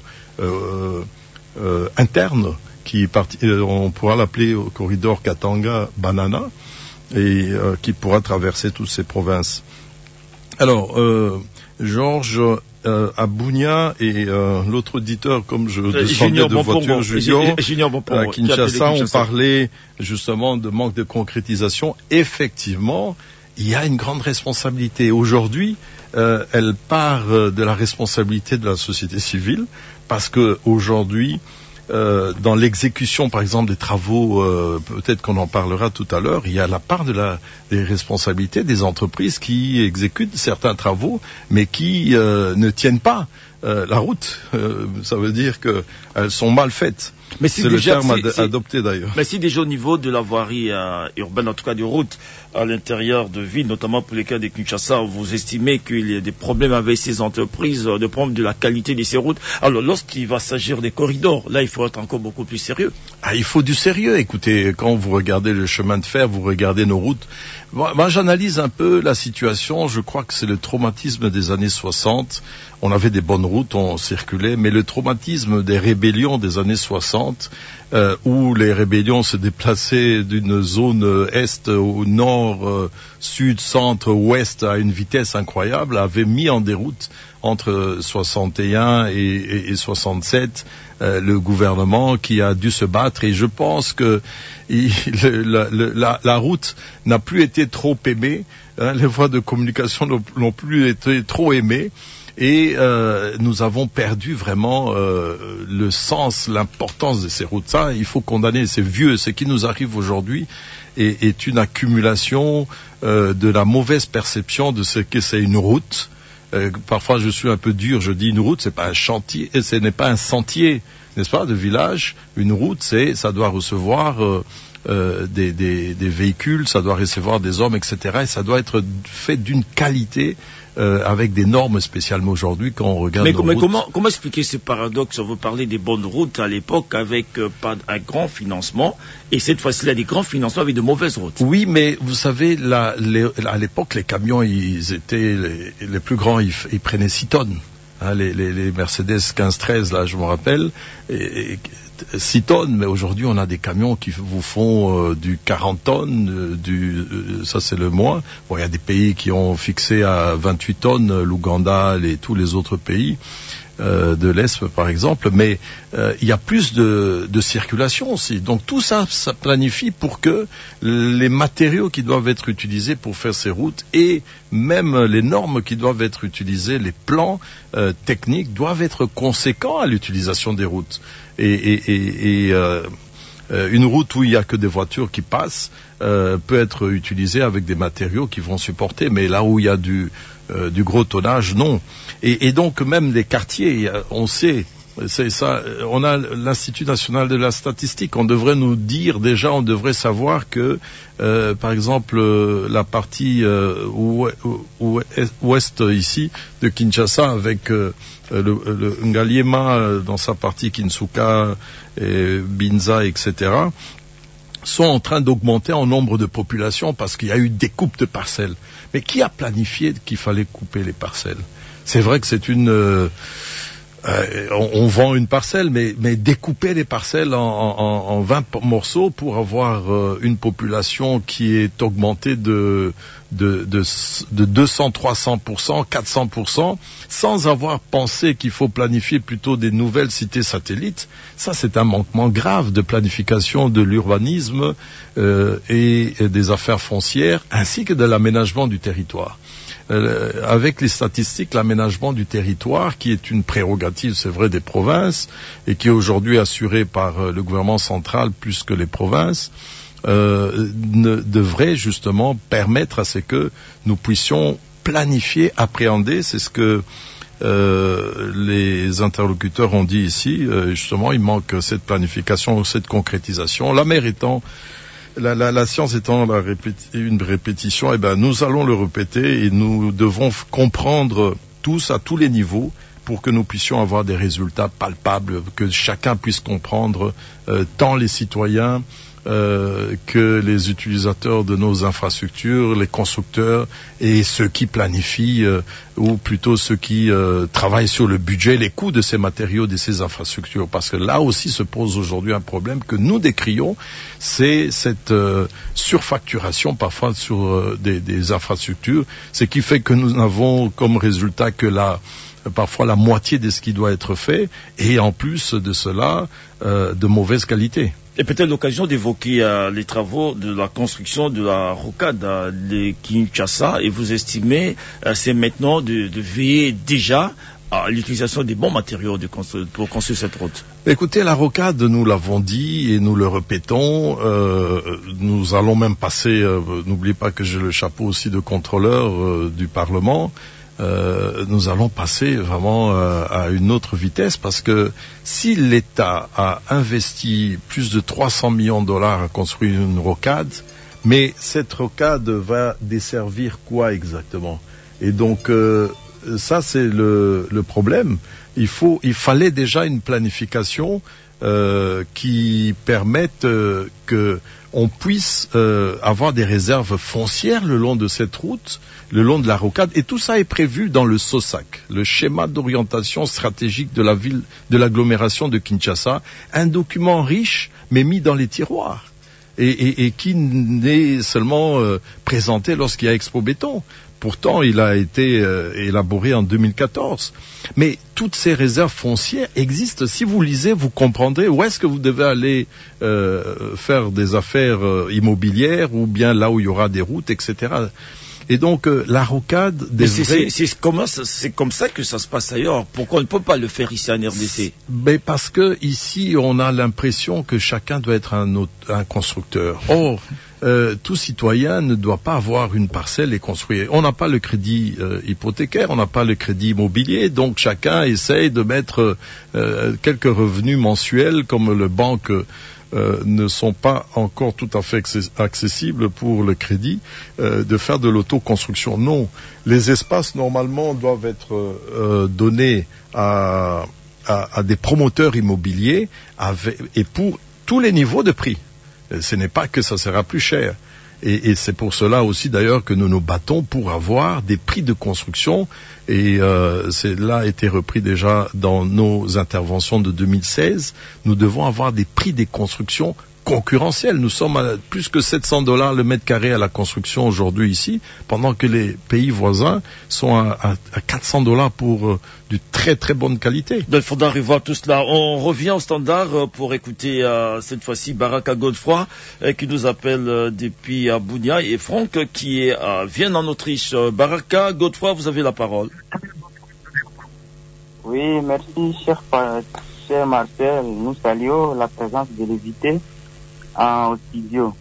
interne, on pourra l'appeler corridor Katanga-Banana, et qui pourra traverser toutes ces provinces. Alors, Georges, à Bunia et l'autre auditeur, comme je descendais de voiture, Junior, à Kinshasa, on parlait justement de manque de concrétisation. Effectivement, il y a une grande responsabilité. Aujourd'hui, elle part de la responsabilité de la société civile, parce que aujourd'hui, dans l'exécution, par exemple, des travaux, peut-être qu'on en parlera tout à l'heure, il y a la part des responsabilités des entreprises qui exécutent certains travaux, mais qui ne tiennent pas la route. Ça veut dire qu'elles sont mal faites. Mais c'est le terme adopté d'ailleurs. Mais si déjà au niveau de la voirie urbaine, en tout cas des routes à l'intérieur de villes, notamment pour les cas de Kinshasa, vous estimez qu'il y a des problèmes avec ces entreprises, des problèmes de la qualité de ces routes. Alors lorsqu'il va s'agir des corridors, là il faut être encore beaucoup plus sérieux. Il faut du sérieux. Écoutez, quand vous regardez le chemin de fer, vous regardez nos routes. Moi j'analyse un peu la situation. Je crois que c'est le traumatisme des années 60. On avait des bonnes routes, on circulait, mais le traumatisme des rébellions des années 60, où les rébellions se déplaçaient d'une zone est au nord, sud, centre, ouest à une vitesse incroyable, avait mis en déroute entre 61 et 67 le gouvernement qui a dû se battre, et je pense que la route n'a plus été trop aimée, les voies de communication n'ont plus été trop aimées. Et nous avons perdu vraiment le sens, l'importance de ces routes. Ça, il faut condamner. C'est vieux. Ce qui nous arrive aujourd'hui est une accumulation de la mauvaise perception de ce que c'est une route. Parfois, je suis un peu dur. Je dis une route, c'est pas un chantier, ce n'est pas un sentier, n'est-ce pas, de village. Une route, ça doit recevoir des véhicules, ça doit recevoir des hommes, etc. Et ça doit être fait d'une qualité avec des normes spéciales. Mais aujourd'hui, quand on regarde mais comment expliquer ce paradoxe? On veut parler des bonnes routes à l'époque avec pas un grand financement, et cette fois-ci, il y a des grands financements avec de mauvaises routes. Oui, mais vous savez, à l'époque, les camions, ils étaient les plus grands, ils prenaient 6 tonnes. Hein, les Mercedes 15-13, là, je me rappelle, 6 tonnes, mais aujourd'hui, on a des camions qui vous font du 40 tonnes, ça c'est le moins. Bon, il y a des pays qui ont fixé à 28 tonnes, l'Ouganda et tous les autres pays de l'Est, par exemple, mais il y a plus de circulation aussi. Donc tout ça, ça planifie pour que les matériaux qui doivent être utilisés pour faire ces routes et même les normes qui doivent être utilisées, les plans techniques doivent être conséquents à l'utilisation des routes. Une route où il n'y a que des voitures qui passent peut être utilisée avec des matériaux qui vont supporter, mais là où il y a du gros tonnage, non. Et donc même les quartiers, on sait, c'est ça, on a l'Institut national de la statistique, on devrait nous dire déjà, on devrait savoir que par exemple la partie ouest ici de Kinshasa avec le Ngaliema dans sa partie Kinsuka, et Binza, etc., sont en train d'augmenter en nombre de population parce qu'il y a eu des coupes de parcelles. Mais qui a planifié qu'il fallait couper les parcelles? C'est vrai que c'est on vend une parcelle, mais découper les parcelles en 20 morceaux pour avoir une population qui est augmentée de 200, 300%, 400%, sans avoir pensé qu'il faut planifier plutôt des nouvelles cités satellites, ça c'est un manquement grave de planification de l'urbanisme et des affaires foncières, ainsi que de l'aménagement du territoire. Avec les statistiques, l'aménagement du territoire, qui est une prérogative, c'est vrai, des provinces, et qui est aujourd'hui assurée par le gouvernement central plus que les provinces, devrait justement permettre à ce que nous puissions planifier, appréhender. C'est ce que les interlocuteurs ont dit ici. Justement, il manque cette planification, cette concrétisation. La mer étant... La science étant une répétition, nous allons le répéter et nous devons comprendre tous, à tous les niveaux, pour que nous puissions avoir des résultats palpables, que chacun puisse comprendre, tant les citoyens que les utilisateurs de nos infrastructures, les constructeurs et ceux qui planifient, ou plutôt ceux qui travaillent sur le budget, les coûts de ces matériaux, de ces infrastructures. Parce que là aussi se pose aujourd'hui un problème que nous décrions, c'est cette surfacturation parfois sur des infrastructures, ce qui fait que nous n'avons comme résultat que parfois la moitié de ce qui doit être fait, et en plus de cela, de mauvaise qualité. Et peut-être l'occasion d'évoquer les travaux de la construction de la rocade de Kinshasa, et vous estimez c'est maintenant de veiller déjà à l'utilisation des bons matériaux pour construire cette route. Écoutez, la rocade, nous l'avons dit et nous le répétons, nous allons même passer, n'oubliez pas que j'ai le chapeau aussi de contrôleur du Parlement, nous allons passer vraiment à une autre vitesse, parce que si l'État a investi plus de 300 millions de dollars à construire une rocade, mais cette rocade va desservir quoi exactement? Et donc ça c'est le problème. Il fallait déjà une planification qui permette que on puisse avoir des réserves foncières le long de cette route, le long de la rocade, et tout ça est prévu dans le SOSAC, le schéma d'orientation stratégique de la ville, de l'agglomération de Kinshasa, un document riche mais mis dans les tiroirs et qui n'est seulement présenté lorsqu'il y a Expo Béton. Pourtant, il a été élaboré en 2014. Mais toutes ces réserves foncières existent. Si vous lisez, vous comprendrez où est-ce que vous devez aller faire des affaires immobilières, ou bien là où il y aura des routes, etc. Et donc, la rocade... C'est comme ça que ça se passe ailleurs. Pourquoi on ne peut pas le faire ici en RDC? Mais parce que ici, on a l'impression que chacun doit être un constructeur. Or, tout citoyen ne doit pas avoir une parcelle et construire. On n'a pas le crédit hypothécaire, on n'a pas le crédit immobilier, donc chacun essaye de mettre quelques revenus mensuels, comme le banque ne sont pas encore tout à fait accessibles pour le crédit, de faire de l'autoconstruction. Non, les espaces normalement doivent être donnés à des promoteurs immobiliers et pour tous les niveaux de prix. Ce n'est pas que ça sera plus cher. Et c'est pour cela aussi d'ailleurs que nous nous battons pour avoir des prix de construction et cela a été repris déjà dans nos interventions de 2016. Nous devons avoir des prix des constructions concurrentiels. Nous sommes à plus que $700 le mètre carré à la construction aujourd'hui ici, pendant que les pays voisins sont à $400 pour du très très bonne qualité. Donc il faudra revoir tout cela. On revient au standard pour écouter cette fois-ci Baraka Godefroy qui nous appelle depuis Bunia et Franck qui est à Vienne en Autriche. Baraka Godefroy, vous avez la parole. Oui, merci cher Marcel. Nous saluons la présence de l'invité au studio.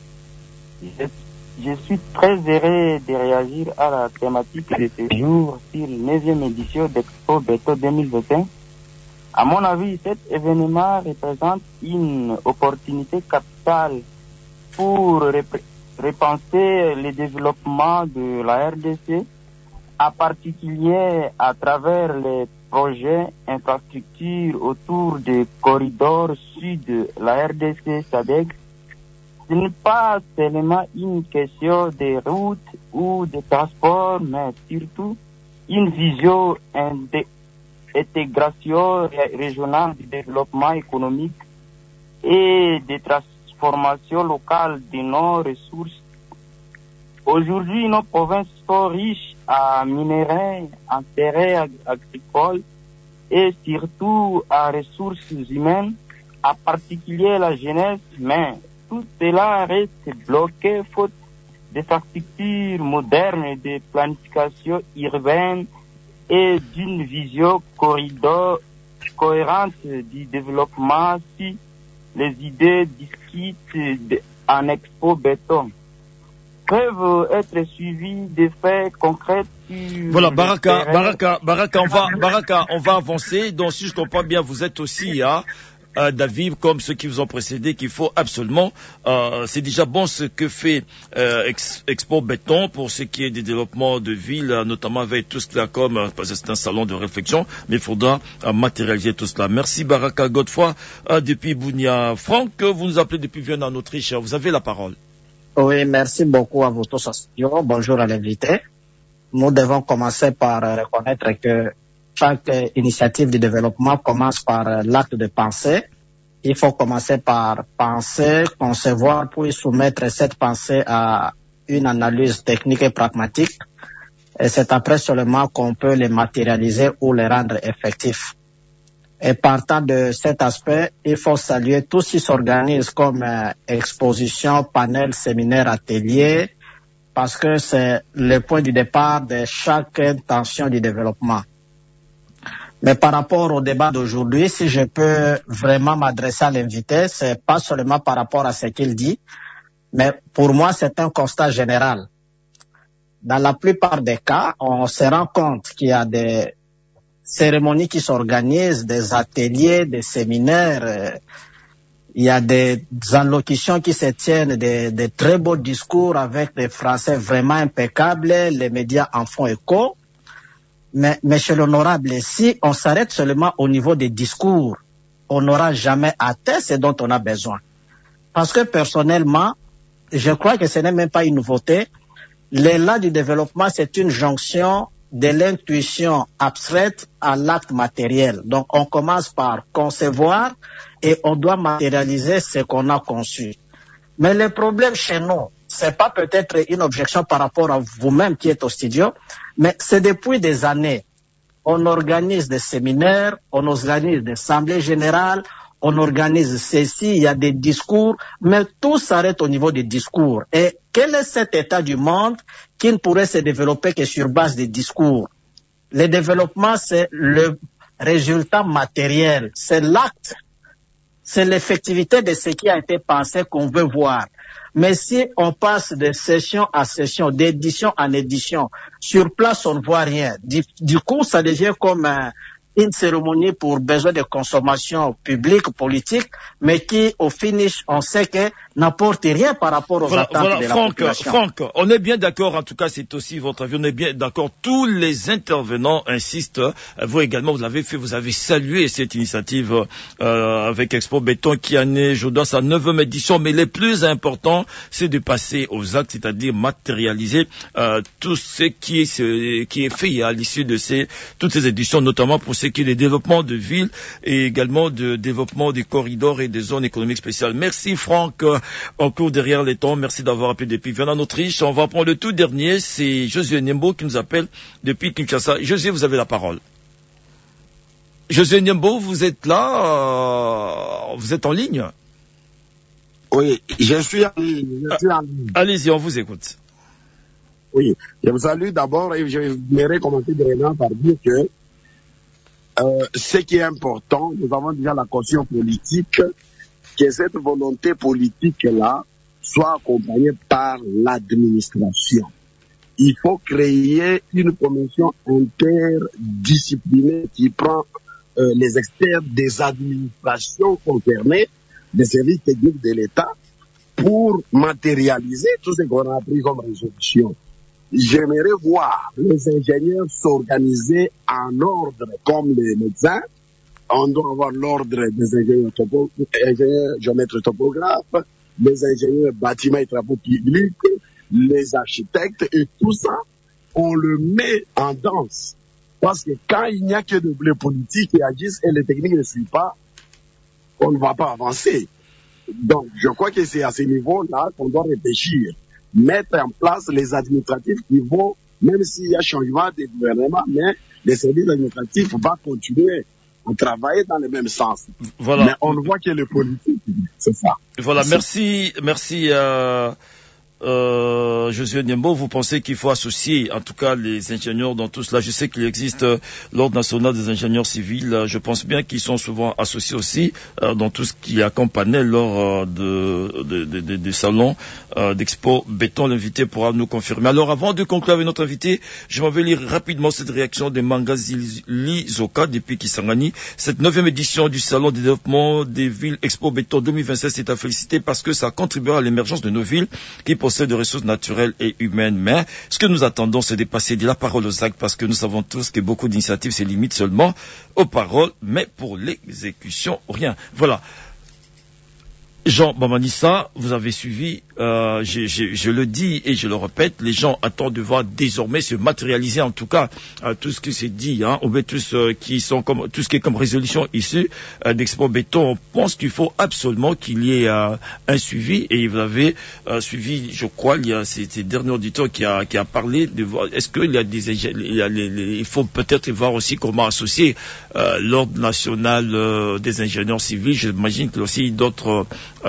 Je suis très heureux de réagir à la thématique de ce jour sur la 9e édition d'Expo Beto 2021. À mon avis, cet événement représente une opportunité capitale pour repenser le développement de la RDC, en particulier à travers les projets infrastructures autour des corridors sud de la RDC SADC. Ce n'est pas seulement une question de routes ou de transport, mais surtout une vision d'intégration régionale du développement économique et de transformation locale de nos ressources. Aujourd'hui, nos provinces sont riches en minerais, en terres agricoles et surtout en ressources humaines, en particulier la jeunesse, mais tout cela reste bloqué faute d'infrastructures modernes, de planification urbaine et d'une vision cohérente du développement si les idées discutées en Expo Béton peuvent être suivies de faits concrets. Voilà, Baraka, on va avancer. Donc, si je comprends bien, vous êtes aussi d'avis comme ceux qui vous ont précédé qu'il faut absolument, c'est déjà bon ce que fait Expo Béton pour ce qui est des développements de villes, notamment avec tout cela comme, parce que c'est un salon de réflexion, mais il faudra matérialiser tout cela. Merci Baraka Godefroy depuis Bunia. Franck, vous nous appelez depuis Vienne en Autriche, vous avez la parole. Oui, merci beaucoup à vous tous. Bonjour à l'invité. Nous devons commencer par reconnaître que chaque initiative de développement commence par l'acte de penser. Il faut commencer par penser, concevoir, puis soumettre cette pensée à une analyse technique et pragmatique. Et c'est après seulement qu'on peut les matérialiser ou les rendre effectifs. Et partant de cet aspect, il faut saluer tout ce qui s'organise comme exposition, panel, séminaire, atelier, parce que c'est le point du départ de chaque intention du développement. Mais par rapport au débat d'aujourd'hui, si je peux vraiment m'adresser à l'invité, c'est pas seulement par rapport à ce qu'il dit, mais pour moi, c'est un constat général. Dans la plupart des cas, on se rend compte qu'il y a des cérémonies qui s'organisent, des ateliers, des séminaires, il y a des allocutions qui se tiennent, des très beaux discours avec des français vraiment impeccables, les médias en font écho. Mais, monsieur l'honorable, si on s'arrête seulement au niveau des discours, on n'aura jamais atteint ce dont on a besoin. Parce que personnellement, je crois que ce n'est même pas une nouveauté. L'élan du développement, c'est une jonction de l'intuition abstraite à l'acte matériel. Donc, on commence par concevoir et on doit matérialiser ce qu'on a conçu. Mais le problème chez nous, c'est pas peut-être une objection par rapport à vous-même qui êtes au studio, mais c'est depuis des années. On organise des séminaires, on organise des assemblées générales, on organise ceci, il y a des discours, mais tout s'arrête au niveau des discours. Et quel est cet état du monde qui ne pourrait se développer que sur base des discours? Le développement, c'est le résultat matériel, c'est l'acte, c'est l'effectivité de ce qui a été pensé qu'on veut voir. Mais si on passe de session à session, d'édition en édition, sur place on ne voit rien. Du coup, ça devient comme une cérémonie pour besoin de consommation publique, politique, mais qui, au finish, on sait que n'apporte rien par rapport aux attentes de la population. Franck, on est bien d'accord, en tout cas, c'est aussi votre avis, on est bien d'accord. Tous les intervenants insistent, vous également, vous l'avez fait, vous avez salué cette initiative avec Expo Béton qui en est, je dois, sa 9e édition, mais le plus important, c'est de passer aux actes, c'est-à-dire matérialiser tout ce qui est fait à l'issue de toutes ces éditions, notamment pour ce qui est des développements de villes et également de développement des corridors et des zones économiques spéciales. Merci Franck, on court derrière les temps, merci d'avoir appelé depuis Vienna en Autriche. On va prendre le tout dernier, c'est Josué Niembo qui nous appelle depuis Kinshasa. Josué, vous avez la parole. Josué Niembo, vous êtes là, vous êtes en ligne? Oui, je suis en ligne. Allez-y, on vous écoute. Oui, je vous salue d'abord et je voudrais commencer directement par dire que ce qui est important, nous avons déjà la caution politique, que cette volonté politique-là soit accompagnée par l'administration. Il faut créer une commission interdisciplinaire qui prend les experts des administrations concernées, des services techniques de l'État, pour matérialiser tout ce qu'on a pris comme résolution. J'aimerais voir les ingénieurs s'organiser en ordre comme les médecins. On doit avoir l'ordre des ingénieurs géomètres topographes, les ingénieurs bâtiments et travaux publics, les architectes et tout ça, on le met en danse. Parce que quand il n'y a que les politiques qui agissent et les techniques ne suivent pas, on ne va pas avancer. Donc, je crois que c'est à ce niveau-là qu'on doit réfléchir. Mettre en place les administratifs qui vont, même s'il y a changement de gouvernement, mais les services administratifs vont continuer à travailler dans le même sens. Voilà. Mais on voit que les politiques, c'est ça. Voilà, merci Josué Niembo, vous pensez qu'il faut associer en tout cas les ingénieurs dans tout cela? Je sais qu'il existe l'Ordre national des ingénieurs civils, je pense bien qu'ils sont souvent associés aussi dans tout ce qui accompagne lors des salons d'Expo Béton. L'invité pourra nous confirmer. Alors avant de conclure avec notre invité, je m'en vais lire rapidement cette réaction de Mangazili Zoka depuis Kisangani. Cette 9e édition du salon de développement des villes Expo Béton 2026 est à féliciter parce que ça contribuera à l'émergence de nos villes qui possèdent de ressources naturelles et humaines. Mais ce que nous attendons, c'est de passer de la parole aux actes, parce que nous savons tous que beaucoup d'initiatives se limitent seulement aux paroles, mais pour l'exécution, rien. Voilà. Jean Bamanissa, vous avez suivi, je le dis et je le répète, les gens attendent de voir désormais se matérialiser en tout cas tout ce qui s'est dit, ou bien tout ce qui est comme résolution issue d'Expo Béton. On pense qu'il faut absolument qu'il y ait un suivi, et vous avez suivi, je crois, il y a ces derniers auditeurs qui a parlé de voir, est-ce qu'il y a il faut peut-être voir aussi comment associer l'Ordre national des ingénieurs civils. J'imagine qu'il y a aussi d'autres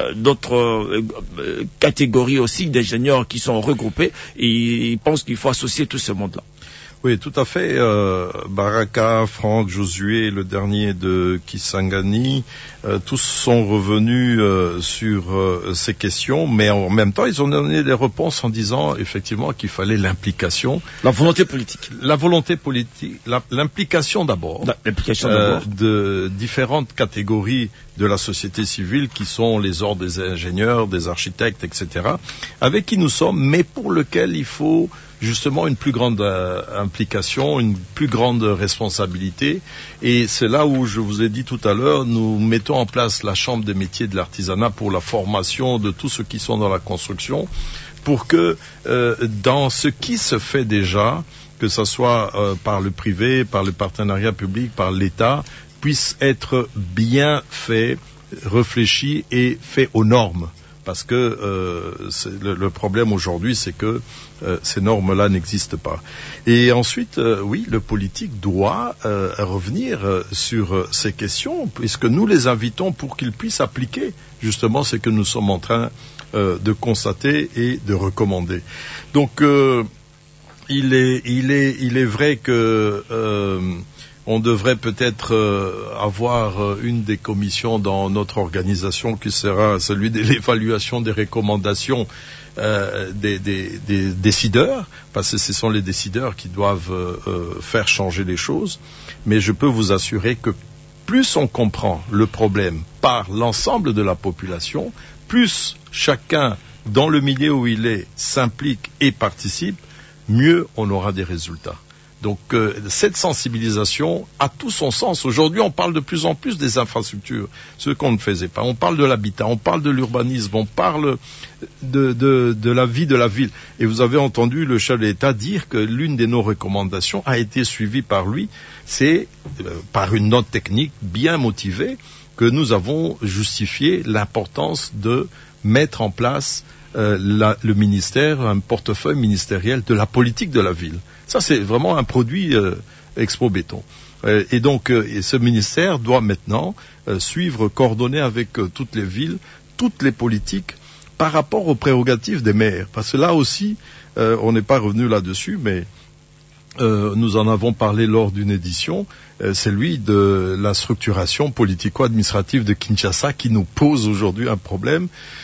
catégories aussi d'ingénieurs qui sont regroupés, et ils pensent qu'il faut associer tout ce monde-là. Oui, tout à fait. Baraka, Franck, Josué, le dernier de Kisangani, tous sont revenus sur ces questions, mais en même temps, ils ont donné des réponses en disant effectivement qu'il fallait l'implication. La volonté politique. La volonté politique, l'implication d'abord. De différentes catégories de la société civile qui sont les ordres des ingénieurs, des architectes, etc., avec qui nous sommes, mais pour lequel il faut justement une plus grande implication, une plus grande responsabilité. Et c'est là où je vous ai dit tout à l'heure, nous mettons en place la Chambre des métiers de l'artisanat pour la formation de tous ceux qui sont dans la construction, pour que dans ce qui se fait déjà, que ce soit par le privé, par le partenariat public, par l'État, puisse être bien fait, réfléchi et fait aux normes. Parce que le problème aujourd'hui, c'est que ces normes-là n'existent pas. Et ensuite, oui, le politique doit revenir sur ces questions, puisque nous les invitons pour qu'ils puissent appliquer justement ce que nous sommes en train de constater et de recommander. Donc, il est vrai que on devrait peut-être avoir une des commissions dans notre organisation qui sera celui de l'évaluation des recommandations des décideurs, parce que ce sont les décideurs qui doivent faire changer les choses. Mais je peux vous assurer que plus on comprend le problème par l'ensemble de la population, plus chacun dans le milieu où il est s'implique et participe, mieux on aura des résultats. Donc cette sensibilisation a tout son sens. Aujourd'hui, on parle de plus en plus des infrastructures, ce qu'on ne faisait pas. On parle de l'habitat, on parle de l'urbanisme, on parle de la vie de la ville. Et vous avez entendu le chef de l'État dire que l'une de nos recommandations a été suivie par lui. C'est par une note technique bien motivée que nous avons justifié l'importance de mettre en place le ministère, un portefeuille ministériel de la politique de la ville. Ça, c'est vraiment un produit Expo Béton. Et donc, ce ministère doit maintenant suivre, coordonner avec toutes les villes, toutes les politiques par rapport aux prérogatives des maires. Parce que là aussi, on n'est pas revenu là-dessus, mais nous en avons parlé lors d'une édition, celui de la structuration politico-administrative de Kinshasa qui nous pose aujourd'hui un problème.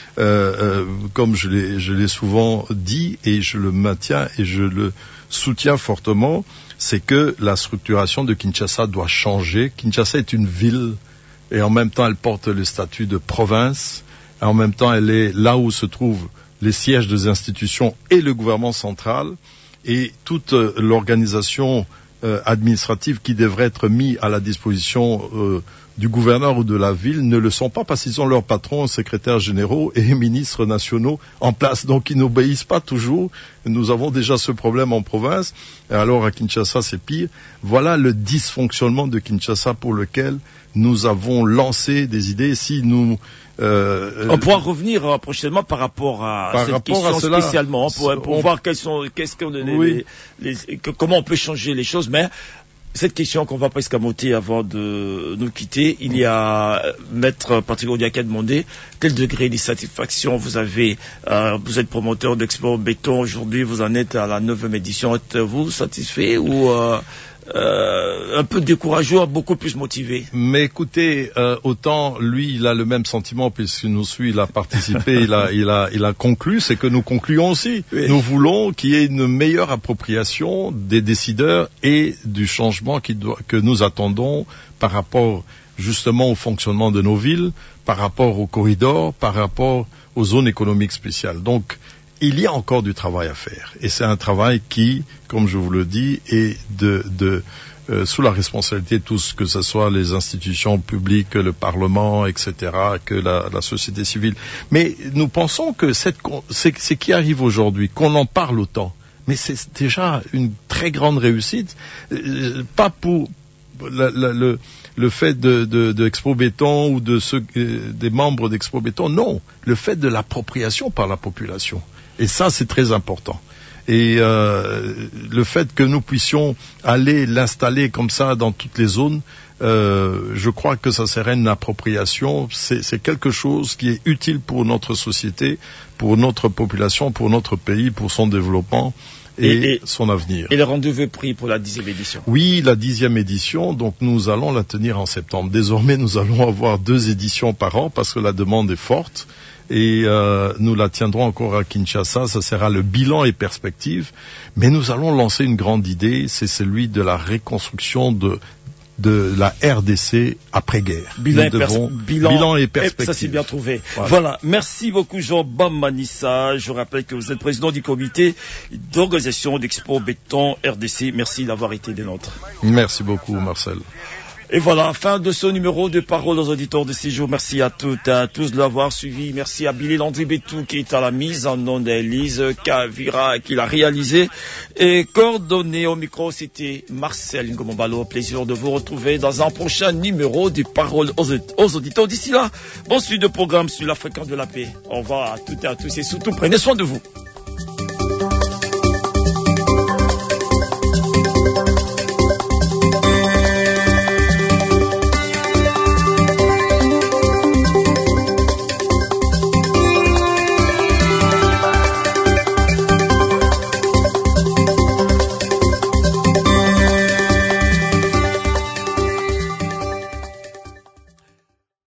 Comme je l'ai souvent dit et je le maintiens et je le soutiens fortement, c'est que la structuration de Kinshasa doit changer. Kinshasa est une ville et en même temps elle porte le statut de province. Et en même temps elle est là où se trouvent les sièges des institutions et le gouvernement central. Et toute l'organisation administrative qui devrait être mise à la disposition du gouverneur ou de la ville ne le sont pas parce qu'ils ont leurs patrons, secrétaires généraux et ministres nationaux en place. Donc ils n'obéissent pas toujours. Nous avons déjà ce problème en province. Et alors à Kinshasa c'est pire. Voilà le dysfonctionnement de Kinshasa pour lequel nous avons lancé des idées. Si nous on pourra revenir prochainement par rapport à cette question spécialement pour voir comment on peut changer les choses. Mais cette question qu'on va presque amoter avant de nous quitter, il y a Maître Patrick Odia qui a demandé quel degré de satisfaction vous avez. Vous êtes promoteur d'Expo Béton aujourd'hui, vous en êtes à la 9e édition. Êtes-vous satisfait ou un peu découragé, beaucoup plus motivé? Mais écoutez, autant lui, il a le même sentiment puisqu'il nous suit, il a participé, il a conclu, c'est que nous concluons aussi. Oui. Nous voulons qu'il y ait une meilleure appropriation des décideurs et du changement que nous attendons par rapport justement au fonctionnement de nos villes, par rapport aux corridors, par rapport aux zones économiques spéciales. Donc, il y a encore du travail à faire. Et c'est un travail qui, comme je vous le dis, est sous la responsabilité de tous, que ce soit les institutions publiques, le Parlement, etc., que la société civile. Mais nous pensons que ce qui arrive aujourd'hui, qu'on en parle autant, mais c'est déjà une très grande réussite. Pas pour le fait de Expo Béton ou des membres d'Expo Béton, non. Le fait de l'appropriation par la population. Et ça, c'est très important. Et le fait que nous puissions aller l'installer comme ça dans toutes les zones, je crois que ça serait une appropriation. C'est quelque chose qui est utile pour notre société, pour notre population, pour notre pays, pour son développement et son avenir. Et le rendez-vous est pris pour la 10e édition? Oui, la 10e édition, donc nous allons la tenir en septembre. Désormais, nous allons avoir 2 éditions par an parce que la demande est forte. Et nous la tiendrons encore à Kinshasa, ça sera le bilan et perspective, mais nous allons lancer une grande idée, c'est celui de la reconstruction de la RDC après-guerre. Bilan et perspective. Ça c'est bien trouvé. Voilà. Merci beaucoup Jean Bamanissa. Je rappelle que vous êtes président du comité d'organisation d'Expo Béton RDC. Merci d'avoir été des nôtres. Merci beaucoup Marcel. Et voilà, fin de ce numéro de Parole aux auditeurs de ce jour. Merci à toutes et à tous de l'avoir suivi. Merci à Billy Landry Bétou qui est à la mise en nom d'Élise Kavira qui l'a réalisé. Et coordonné au micro, c'était Marcel Ngomombalo. Plaisir de vous retrouver dans un prochain numéro de Parole aux auditeurs. D'ici là, bon suite de programme sur la fréquence de la paix. Au revoir à toutes et à tous et surtout prenez soin de vous.